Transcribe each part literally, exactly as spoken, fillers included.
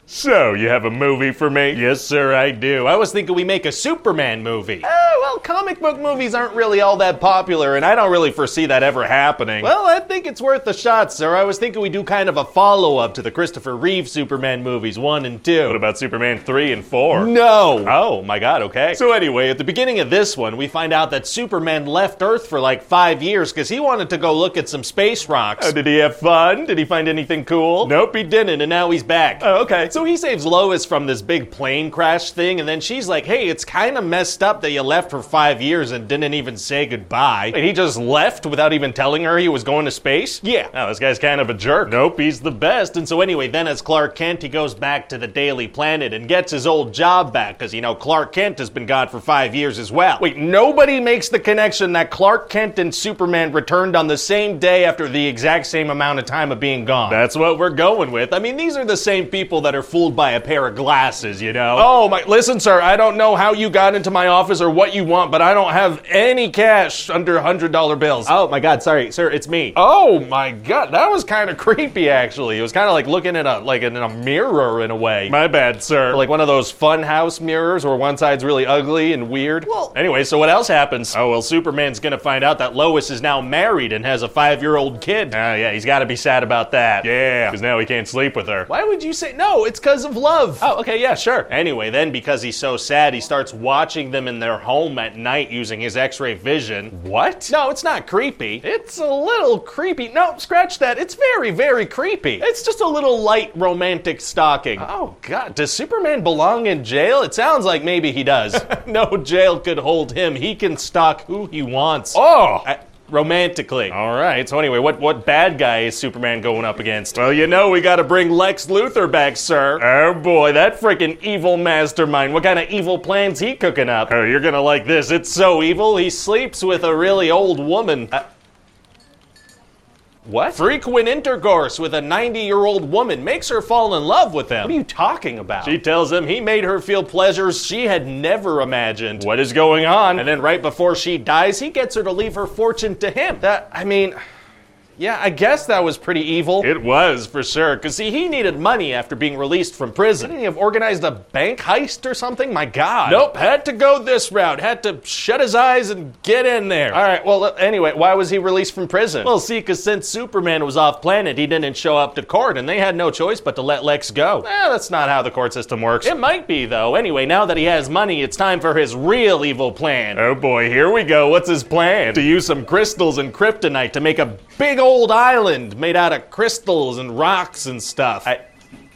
So, you have a movie for me? Yes, sir, I do. I was thinking we make a Superman movie. Oh, well, comic book movies aren't really all that popular, and I don't really foresee that ever happening. Well, I think it's worth a shot, sir. I was thinking we do kind of a follow-up to the Christopher Reeve Superman movies, one and two. What about Superman three and four? No! Oh, my God, okay. So anyway, at the beginning of this one, we find out that Superman left Earth for like five years because he wanted to go look at some space rocks. Oh, did he have fun? Did he find anything cool? Nope, he didn't, and now he's back. Oh, okay. So he saves Lois from this big plane crash thing, and then she's like, hey, it's kind of messed up that you left for five years and didn't even say goodbye. And he just left without even telling her he was going to space? Yeah. Oh, this guy's kind of a jerk. Nope, he's the best. And so anyway, then as Clark Kent, he goes back to the Daily Planet and gets his old job back, because, you know, Clark Kent has been gone for five years as well. Wait, nobody makes the connection that Clark Kent and Superman returned on the same day after the exact same amount of time of being gone. That's what we're going with. I mean, these are the same people that are fooled by a pair of glasses, you know? Oh, my, listen, sir, I don't know how you got into my office or what you want, but I don't have any cash under one hundred dollar bills. Oh, my God, sorry, sir, it's me. Oh, my God, that was kind of creepy, actually. It was kind of like looking at a, like in a mirror in a way. My bad, sir. Or like one of those fun house mirrors where one side's really ugly and weird. Well, anyway, so what else happens? Oh, well, Superman's gonna find out that Lois is now married and has a five-year-old kid. Ah, uh, yeah, he's gotta be sad about that. Yeah. Because now he can't sleep with her. Why would you say, no, it's because of love. Oh, okay, yeah, sure. Anyway, then because he's so sad, he starts watching them in their home at night using his X-ray vision. What? No, it's not creepy. It's a little creepy. No, scratch that. It's very, very creepy. It's just a little light romantic stalking. Oh, God. Does Superman belong in jail? It sounds like maybe he does. No jail could hold him. He can stalk who he wants. Oh! I, romantically. All right. So anyway, what, what bad guy is Superman going up against? Well, you know we gotta bring Lex Luthor back, sir. Oh, boy. That freaking evil mastermind. What kind of evil plans he cooking up? Oh, you're gonna like this. It's so evil, he sleeps with a really old woman. Uh, What? Frequent intercourse with a ninety-year-old woman makes her fall in love with him. What are you talking about? She tells him he made her feel pleasures she had never imagined. What is going on? And then right before she dies, he gets her to leave her fortune to him. That, I mean... Yeah, I guess that was pretty evil. It was, for sure. Because, see, he needed money after being released from prison. Didn't he have organized a bank heist or something? My God. Nope, had to go this route. Had to shut his eyes and get in there. All right, well, anyway, why was he released from prison? Well, see, because since Superman was off planet, he didn't show up to court, and they had no choice but to let Lex go. Eh, that's not how the court system works. It might be, though. Anyway, now that he has money, it's time for his real evil plan. Oh, boy, here we go. What's his plan? To use some crystals and kryptonite to make a big old island made out of crystals and rocks and stuff. I...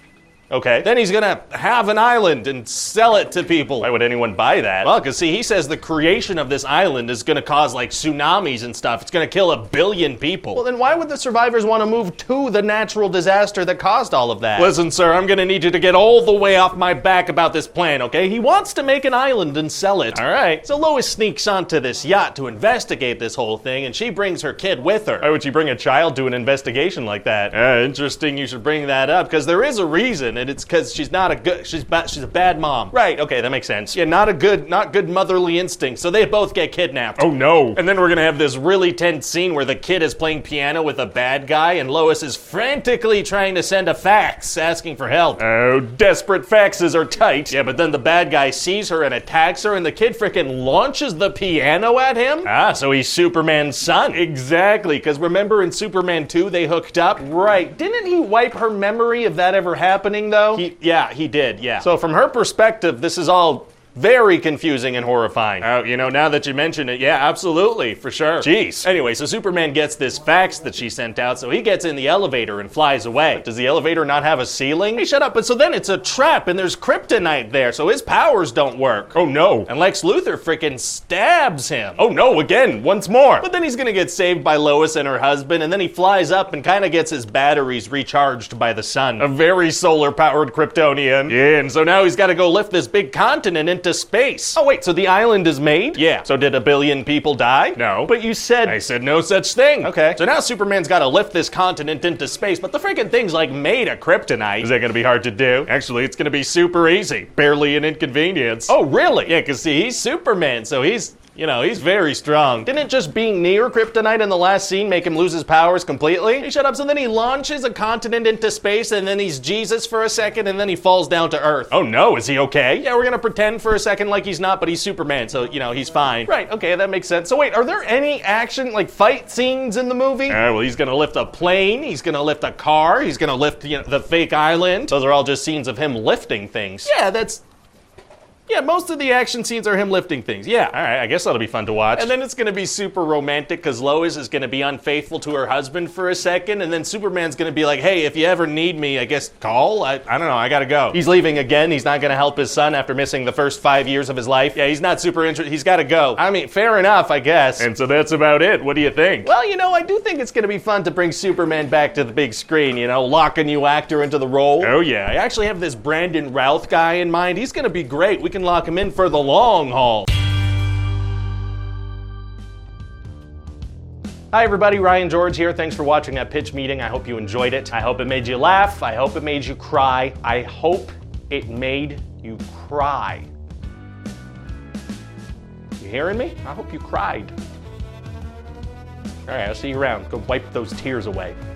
Okay. Then he's gonna have an island and sell it to people. Why would anyone buy that? Well, because see, he says the creation of this island is gonna cause like tsunamis and stuff. It's gonna kill a billion people. Well, then why would the survivors want to move to the natural disaster that caused all of that? Listen, sir, I'm gonna need you to get all the way off my back about this plan, okay? He wants to make an island and sell it. All right. So Lois sneaks onto this yacht to investigate this whole thing, and she brings her kid with her. Why would you bring a child to an investigation like that? Uh, interesting you should bring that up, because there is a reason, and it's because she's not a good, she's ba- she's a bad mom. Right, okay, that makes sense. Yeah, not a good, not good motherly instinct, so they both get kidnapped. Oh no. And then we're gonna have this really tense scene where the kid is playing piano with a bad guy, and Lois is frantically trying to send a fax asking for help. Oh, desperate faxes are tight. Yeah, but then the bad guy sees her and attacks her, and the kid frickin' launches the piano at him? Ah, so he's Superman's son. Exactly, because remember in Superman two they hooked up? Right. Didn't he wipe her memory of that ever happening, though? He, yeah, he did, yeah. So from her perspective, this is all very confusing and horrifying. Oh, you know, now that you mention it, yeah, absolutely, for sure. Jeez. Anyway, so Superman gets this fax that she sent out, so he gets in the elevator and flies away. But does the elevator not have a ceiling? Hey, shut up. But so then it's a trap, and there's kryptonite there, so his powers don't work. Oh, no. And Lex Luthor frickin' stabs him. Oh, no, again, once more. But then he's gonna get saved by Lois and her husband, and then he flies up and kind of gets his batteries recharged by the sun. A very solar-powered Kryptonian. Yeah, and so now he's got to go lift this big continent into space. Oh, wait, so the island is made? Yeah. So did a billion people die? No. But you said... I said no such thing. Okay. So now Superman's got to lift this continent into space, but the freaking thing's like made of kryptonite. Is that going to be hard to do? Actually, it's going to be super easy. Barely an inconvenience. Oh, really? Yeah, because see, he's Superman, so he's... You know, he's very strong. Didn't just being near kryptonite in the last scene make him lose his powers completely? Hey, shut up. So then he launches a continent into space, and then he's Jesus for a second, and then he falls down to Earth. Oh no, is he okay? Yeah, we're gonna pretend for a second like he's not, but he's Superman, so, you know, he's fine. Right, okay, that makes sense. So wait, are there any action, like, fight scenes in the movie? Alright, well, he's gonna lift a plane, he's gonna lift a car, he's gonna lift, you know, the fake island. Those are all just scenes of him lifting things. Yeah, that's... Yeah, most of the action scenes are him lifting things. Yeah, all right, I guess that'll be fun to watch. And then it's gonna be super romantic because Lois is gonna be unfaithful to her husband for a second, and then Superman's gonna be like, hey, if you ever need me, I guess call? I, I don't know, I gotta go. He's leaving again, he's not gonna help his son after missing the first five years of his life. Yeah, he's not super interested, he's gotta go. I mean, fair enough, I guess. And so that's about it, what do you think? Well, you know, I do think it's gonna be fun to bring Superman back to the big screen, you know, lock a new actor into the role. Oh yeah, I actually have this Brandon Routh guy in mind. He's gonna be great, we can lock him in for the long haul. Hi everybody, Ryan George here. Thanks for watching that pitch meeting. I hope you enjoyed it. I hope it made you laugh. I hope it made you cry. I hope it made you cry. You hearing me? I hope you cried. All right, I'll see you around. Go wipe those tears away.